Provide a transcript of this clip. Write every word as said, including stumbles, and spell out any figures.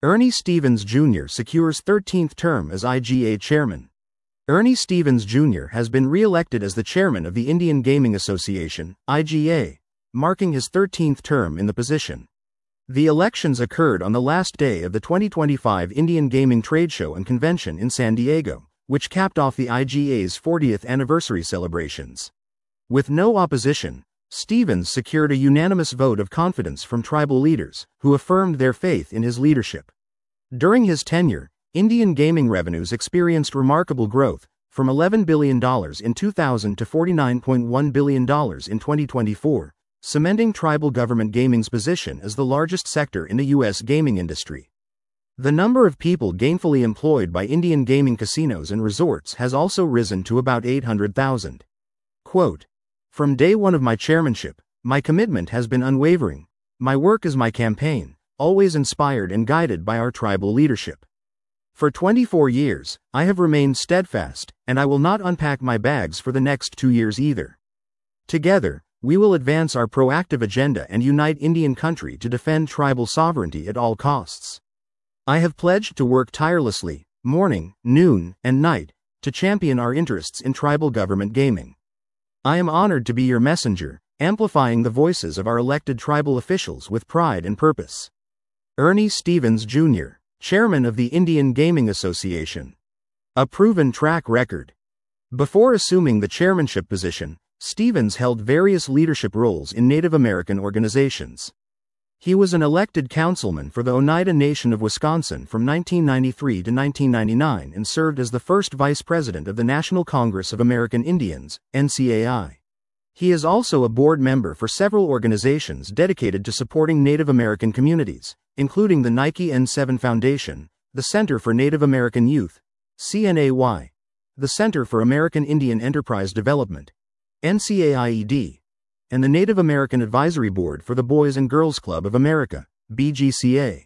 Ernie Stevens Junior secures thirteenth term as I G A chairman. Ernie Stevens Junior has been re-elected as the chairman of the Indian Gaming Association, I G A, marking his thirteenth term in the position. The elections occurred on the last day of the twenty twenty-five Indian Gaming Trade Show and Convention in San Diego, which capped off the I G A's fortieth anniversary celebrations. With no opposition, Stevens secured a unanimous vote of confidence from tribal leaders, who affirmed their faith in his leadership. During his tenure, Indian gaming revenues experienced remarkable growth, from eleven billion dollars in two thousand to forty-nine point one billion dollars in twenty twenty-four, cementing tribal government gaming's position as the largest sector in the U S gaming industry. The number of people gainfully employed by Indian gaming casinos and resorts has also risen to about eight hundred thousand. Quote, "From day one of my chairmanship, my commitment has been unwavering. My work is my campaign, always inspired and guided by our tribal leadership. For twenty-four years, I have remained steadfast, and I will not unpack my bags for the next two years either. Together, we will advance our proactive agenda and unite Indian country to defend tribal sovereignty at all costs. I have pledged to work tirelessly, morning, noon, and night, to champion our interests in tribal government gaming. I am honored to be your messenger, amplifying the voices of our elected tribal officials with pride and purpose." Ernie Stevens Junior, chairman of the Indian Gaming Association. A proven track record. Before assuming the chairmanship position, Stevens held various leadership roles in Native American organizations. He was an elected councilman for the Oneida Nation of Wisconsin from nineteen ninety-three to nineteen ninety-nine and served as the first vice president of the National Congress of American Indians, N C A I. He is also a board member for several organizations dedicated to supporting Native American communities, including the Nike N seven Foundation, the Center for Native American Youth, C N A Y, the Center for American Indian Enterprise Development, N C A I E D, and the Native American Advisory Board for the Boys and Girls Club of America, B G C A.